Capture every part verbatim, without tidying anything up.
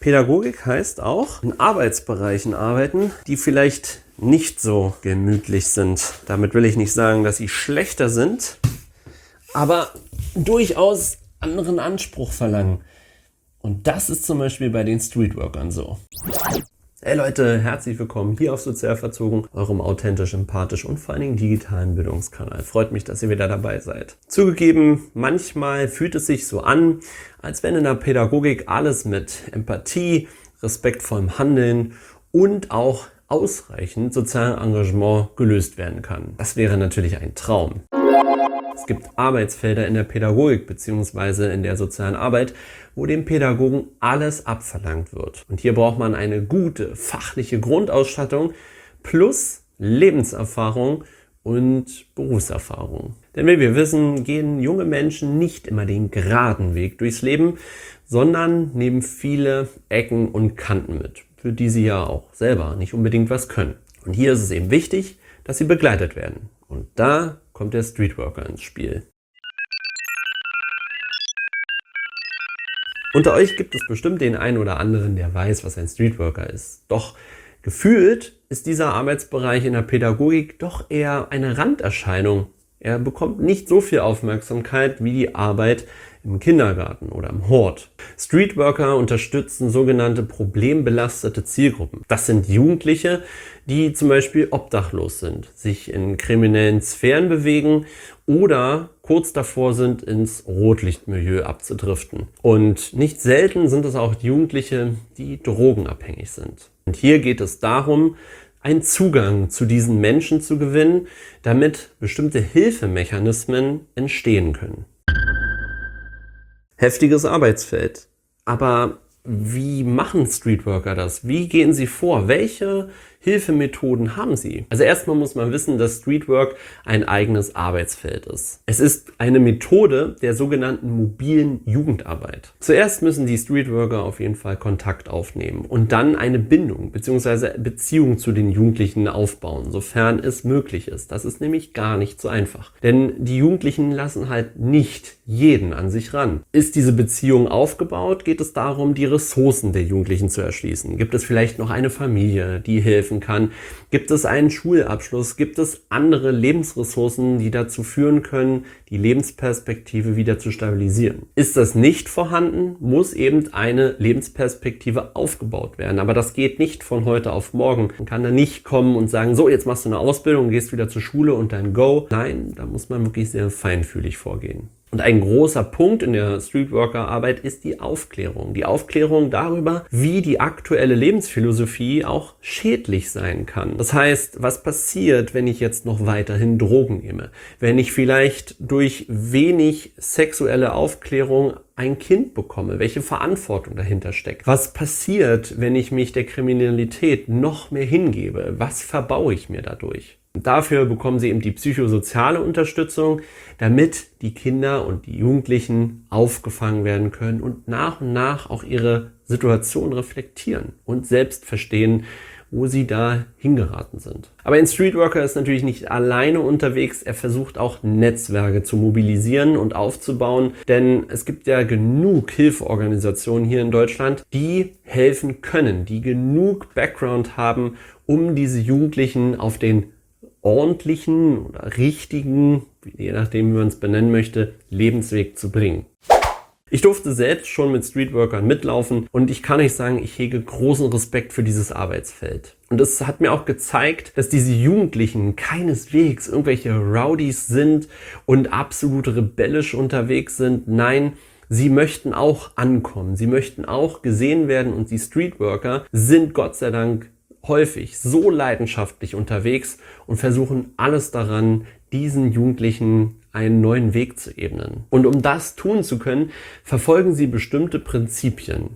Pädagogik heißt auch, in Arbeitsbereichen arbeiten, die vielleicht nicht so gemütlich sind. Damit will ich nicht sagen, dass sie schlechter sind, aber durchaus anderen Anspruch verlangen. Und das ist zum Beispiel bei den Streetworkern so. Hey Leute, herzlich willkommen hier auf Sozialverzogen, eurem authentisch, empathisch und vor allen Dingen digitalen Bildungskanal. Freut mich, dass ihr wieder dabei seid. Zugegeben, manchmal fühlt es sich so an, als wenn in der Pädagogik alles mit Empathie, respektvollem Handeln und auch ausreichend sozialem Engagement gelöst werden kann. Das wäre natürlich ein Traum. Es gibt Arbeitsfelder in der Pädagogik bzw. in der sozialen Arbeit, wo dem Pädagogen alles abverlangt wird. Und hier braucht man eine gute fachliche Grundausstattung plus Lebenserfahrung und Berufserfahrung. Denn wie wir wissen, gehen junge Menschen nicht immer den geraden Weg durchs Leben, sondern nehmen viele Ecken und Kanten mit, für die sie ja auch selber nicht unbedingt was können. Und hier ist es eben wichtig, dass sie begleitet werden. Und da kommt der Streetworker ins Spiel. Unter euch gibt es bestimmt den einen oder anderen, der weiß, was ein Streetworker ist. Doch gefühlt ist dieser Arbeitsbereich in der Pädagogik doch eher eine Randerscheinung. Er bekommt nicht so viel Aufmerksamkeit wie die Arbeit im Kindergarten oder im Hort. Streetworker unterstützen sogenannte problembelastete Zielgruppen. Das sind Jugendliche, die zum Beispiel obdachlos sind, sich in kriminellen Sphären bewegen oder kurz davor sind, ins Rotlichtmilieu abzudriften. Und nicht selten sind es auch Jugendliche, die drogenabhängig sind. Und hier geht es darum, einen Zugang zu diesen Menschen zu gewinnen, damit bestimmte Hilfemechanismen entstehen können. Heftiges Arbeitsfeld. Aber wie machen Streetworker das? Wie gehen sie vor? Welche Hilfemethoden haben sie? Also erstmal muss man wissen, dass Streetwork ein eigenes Arbeitsfeld ist. Es ist eine Methode der sogenannten mobilen Jugendarbeit. Zuerst müssen die Streetworker auf jeden Fall Kontakt aufnehmen und dann eine Bindung bzw. Beziehung zu den Jugendlichen aufbauen, sofern es möglich ist. Das ist nämlich gar nicht so einfach. Denn die Jugendlichen lassen halt nicht jeden an sich ran. Ist diese Beziehung aufgebaut, geht es darum, die Ressourcen der Jugendlichen zu erschließen. Gibt es vielleicht noch eine Familie, die helfen kann? Gibt es einen Schulabschluss? Gibt es andere Lebensressourcen, die dazu führen können, die Lebensperspektive wieder zu stabilisieren? Ist das nicht vorhanden, muss eben eine Lebensperspektive aufgebaut werden. Aber das geht nicht von heute auf morgen. Man kann da nicht kommen und sagen, so, jetzt machst du eine Ausbildung, gehst wieder zur Schule und dann go. Nein, da muss man wirklich sehr feinfühlig vorgehen. Und ein großer Punkt in der Streetworker-Arbeit ist die Aufklärung. Die Aufklärung darüber, wie die aktuelle Lebensphilosophie auch schädlich sein kann. Das heißt, was passiert, wenn ich jetzt noch weiterhin Drogen nehme? Wenn ich vielleicht durch wenig sexuelle Aufklärung ein Kind bekomme, welche Verantwortung dahinter steckt? Was passiert, wenn ich mich der Kriminalität noch mehr hingebe? Was verbaue ich mir dadurch? Und dafür bekommen sie eben die psychosoziale Unterstützung, damit die Kinder und die Jugendlichen aufgefangen werden können und nach und nach auch ihre Situation reflektieren und selbst verstehen, wo sie da hingeraten sind. Aber ein Streetworker ist natürlich nicht alleine unterwegs. Er versucht auch Netzwerke zu mobilisieren und aufzubauen, denn es gibt ja genug Hilfeorganisationen hier in Deutschland, die helfen können, die genug Background haben, um diese Jugendlichen auf den ordentlichen oder richtigen, je nachdem wie man es benennen möchte, Lebensweg zu bringen. Ich durfte selbst schon mit Streetworkern mitlaufen und ich kann euch sagen, ich hege großen Respekt für dieses Arbeitsfeld. Und es hat mir auch gezeigt, dass diese Jugendlichen keineswegs irgendwelche Rowdies sind und absolut rebellisch unterwegs sind. Nein, sie möchten auch ankommen, sie möchten auch gesehen werden und die Streetworker sind Gott sei Dank häufig so leidenschaftlich unterwegs und versuchen alles daran, diesen Jugendlichen einen neuen Weg zu ebnen. Und um das tun zu können, verfolgen sie bestimmte Prinzipien.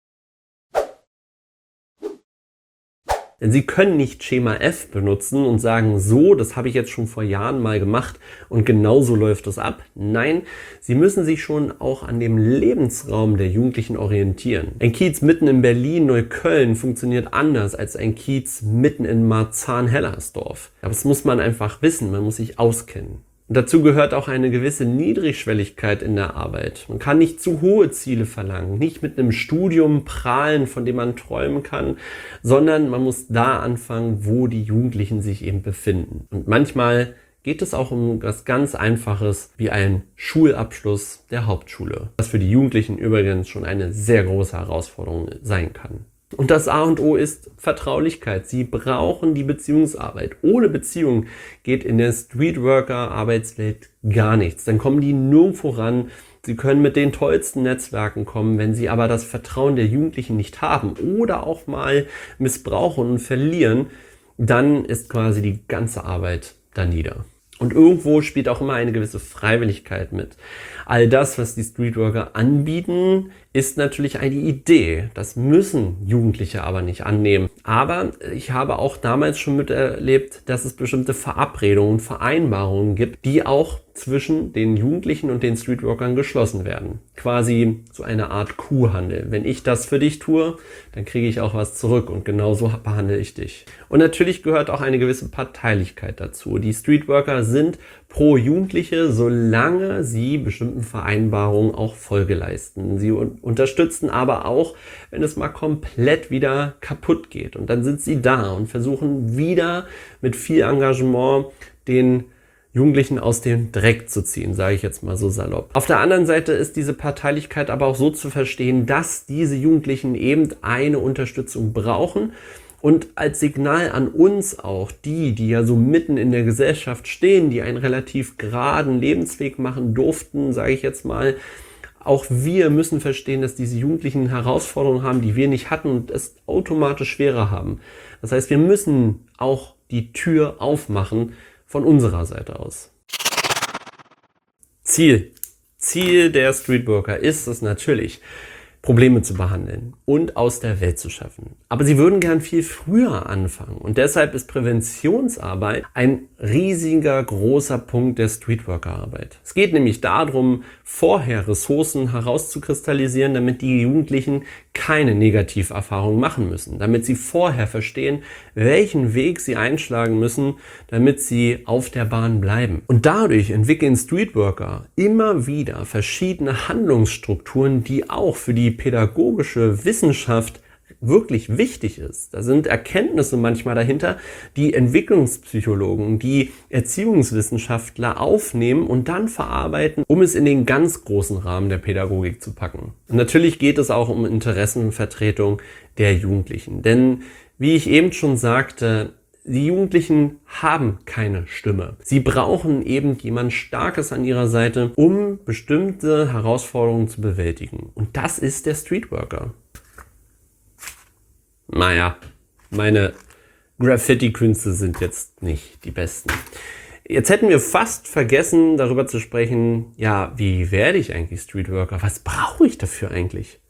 Denn sie können nicht Schema F benutzen und sagen, so, das habe ich jetzt schon vor Jahren mal gemacht und genau so läuft es ab. Nein, sie müssen sich schon auch an dem Lebensraum der Jugendlichen orientieren. Ein Kiez mitten in Berlin, Neukölln funktioniert anders als ein Kiez mitten in Marzahn-Hellersdorf. Aber das muss man einfach wissen, man muss sich auskennen. Und dazu gehört auch eine gewisse Niedrigschwelligkeit in der Arbeit. Man kann nicht zu hohe Ziele verlangen, nicht mit einem Studium prahlen, von dem man träumen kann, sondern man muss da anfangen, wo die Jugendlichen sich eben befinden. Und manchmal geht es auch um was ganz Einfaches wie einen Schulabschluss der Hauptschule, was für die Jugendlichen übrigens schon eine sehr große Herausforderung sein kann. Und das A und O ist Vertraulichkeit. Sie brauchen die Beziehungsarbeit. Ohne Beziehung geht in der Streetworker-Arbeitswelt gar nichts. Dann kommen die nirgendwo ran. Sie können mit den tollsten Netzwerken kommen, wenn sie aber das Vertrauen der Jugendlichen nicht haben oder auch mal missbrauchen und verlieren, dann ist quasi die ganze Arbeit da nieder. Und irgendwo spielt auch immer eine gewisse Freiwilligkeit mit. All das, was die Streetworker anbieten, ist natürlich eine Idee. Das müssen Jugendliche aber nicht annehmen. Aber ich habe auch damals schon miterlebt, dass es bestimmte Verabredungen und Vereinbarungen gibt, die auch zwischen den Jugendlichen und den Streetworkern geschlossen werden. Quasi so eine Art Kuhhandel. Wenn ich das für dich tue, dann kriege ich auch was zurück und genauso behandle ich dich. Und natürlich gehört auch eine gewisse Parteilichkeit dazu. Die Streetworker sind pro Jugendliche, solange sie bestimmten Vereinbarungen auch Folge leisten. Sie un- unterstützen aber auch, wenn es mal komplett wieder kaputt geht. Und dann sind sie da und versuchen wieder mit viel Engagement den Jugendlichen aus dem Dreck zu ziehen, sage ich jetzt mal so salopp. Auf der anderen Seite ist diese Parteilichkeit aber auch so zu verstehen, dass diese Jugendlichen eben eine Unterstützung brauchen und als Signal an uns auch, die, die ja so mitten in der Gesellschaft stehen, die einen relativ geraden Lebensweg machen durften, sage ich jetzt mal, auch wir müssen verstehen, dass diese Jugendlichen Herausforderungen haben, die wir nicht hatten und es automatisch schwerer haben. Das heißt, wir müssen auch die Tür aufmachen von unserer Seite aus. Ziel. Ziel der Streetworker ist es natürlich, Probleme zu behandeln und aus der Welt zu schaffen. Aber sie würden gern viel früher anfangen und deshalb ist Präventionsarbeit ein riesiger, großer Punkt der Streetworker-Arbeit. Es geht nämlich darum, vorher Ressourcen herauszukristallisieren, damit die Jugendlichen keine Negativerfahrungen machen müssen, damit sie vorher verstehen, welchen Weg sie einschlagen müssen, damit sie auf der Bahn bleiben. Und dadurch entwickeln Streetworker immer wieder verschiedene Handlungsstrukturen, die auch für die pädagogische Wissenschaft wirklich wichtig ist. Da sind Erkenntnisse manchmal dahinter, die Entwicklungspsychologen, die Erziehungswissenschaftler aufnehmen und dann verarbeiten, um es in den ganz großen Rahmen der Pädagogik zu packen. Und natürlich geht es auch um Interessenvertretung der Jugendlichen. Denn, wie ich eben schon sagte, die Jugendlichen haben keine Stimme. Sie brauchen eben jemand Starkes an ihrer Seite, um bestimmte Herausforderungen zu bewältigen. Und das ist der Streetworker. Naja, meine Graffiti-Künste sind jetzt nicht die besten. Jetzt hätten wir fast vergessen, darüber zu sprechen, ja, wie werde ich eigentlich Streetworker? Was brauche ich dafür eigentlich?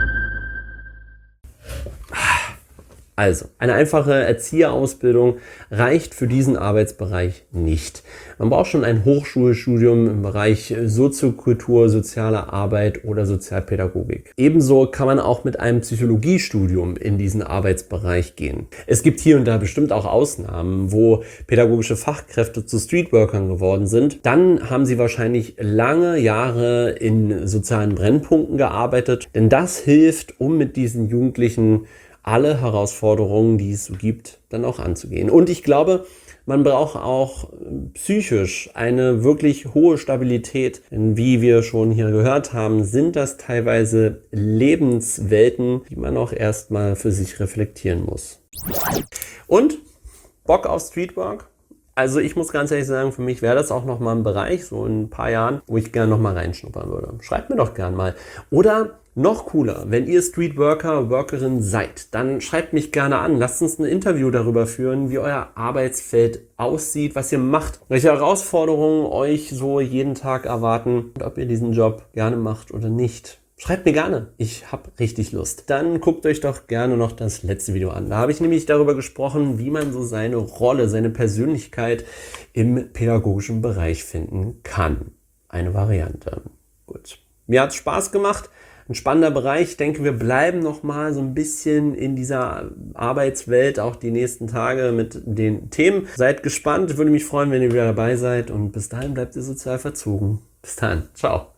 Also, eine einfache Erzieherausbildung reicht für diesen Arbeitsbereich nicht. Man braucht schon ein Hochschulstudium im Bereich Soziokultur, soziale Arbeit oder Sozialpädagogik. Ebenso kann man auch mit einem Psychologiestudium in diesen Arbeitsbereich gehen. Es gibt hier und da bestimmt auch Ausnahmen, wo pädagogische Fachkräfte zu Streetworkern geworden sind. Dann haben sie wahrscheinlich lange Jahre in sozialen Brennpunkten gearbeitet, denn das hilft, um mit diesen Jugendlichen alle Herausforderungen, die es so gibt, dann auch anzugehen. Und ich glaube, man braucht auch psychisch eine wirklich hohe Stabilität. Denn wie wir schon hier gehört haben, sind das teilweise Lebenswelten, die man auch erstmal für sich reflektieren muss. Und Bock auf Streetwork? Also ich muss ganz ehrlich sagen, für mich wäre das auch nochmal ein Bereich, so in ein paar Jahren, wo ich gerne nochmal reinschnuppern würde. Schreibt mir doch gern mal. Oder noch cooler, wenn ihr Streetworker, Workerin seid, dann schreibt mich gerne an. Lasst uns ein Interview darüber führen, wie euer Arbeitsfeld aussieht, was ihr macht, welche Herausforderungen euch so jeden Tag erwarten und ob ihr diesen Job gerne macht oder nicht. Schreibt mir gerne, ich habe richtig Lust. Dann guckt euch doch gerne noch das letzte Video an. Da habe ich nämlich darüber gesprochen, wie man so seine Rolle, seine Persönlichkeit im pädagogischen Bereich finden kann. Eine Variante. Gut. Mir hat es Spaß gemacht. ein spannender Bereich. Ich denke, wir bleiben noch mal so ein bisschen in dieser Arbeitswelt auch die nächsten Tage mit den Themen. Seid gespannt, würde mich freuen, wenn ihr wieder dabei seid und bis dahin bleibt ihr sozial verzogen. Bis dann, ciao.